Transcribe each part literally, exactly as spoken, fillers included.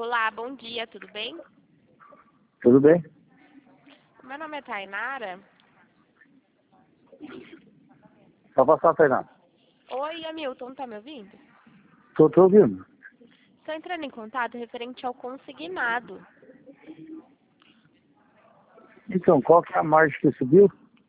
Olá, bom dia, tudo bem? Tudo bem? Meu nome é Tainara. Pode passar, Tainá. Oi, Hamilton, tá me ouvindo? Tô, tô ouvindo. Estou entrando em contato referente ao consignado. Então, qual que é a margem que subiu?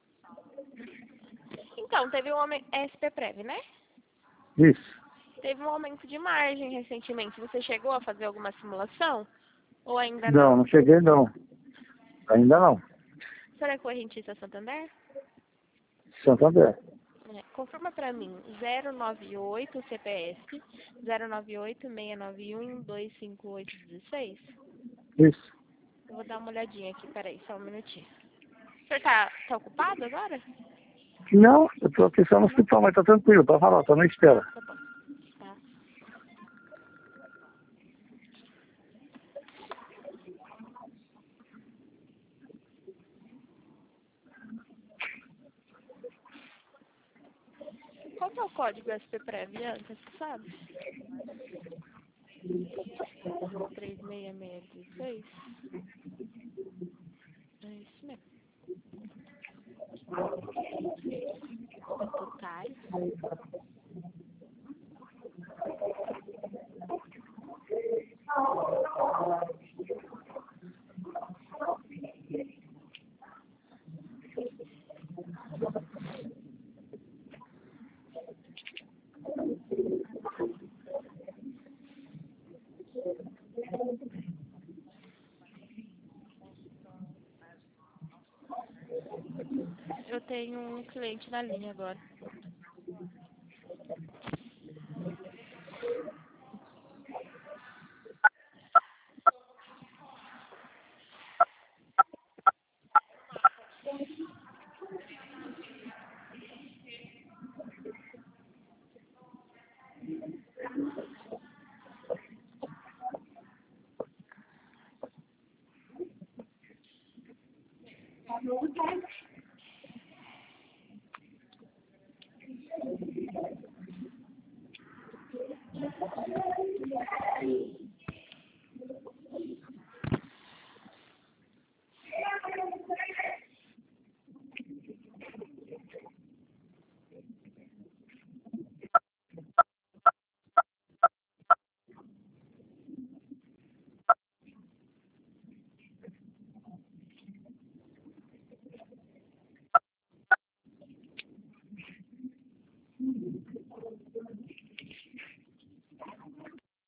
Então, teve um aumento, S P Prev, né? Isso. Teve um aumento de margem recentemente. Você chegou a fazer alguma simulação? Ou ainda Não, não? não cheguei não. Ainda não. O senhor é correntista Santander? Santander. É, confirma para mim, zero nove oito C P S, zero nove oito, seis nove um, dois cinco oito um seis. Isso. Eu vou dar uma olhadinha aqui, peraí, só um minutinho. O senhor tá, tá ocupado agora? Não, eu tô aqui só no hospital, mas tá tranquilo, pode falar, tô na espera. Ah, tá bom. Tá. Qual que é o código S P Prev, Bianca, você sabe? três seis seis seis. É isso mesmo. Totais. Eu tenho um cliente na linha agora.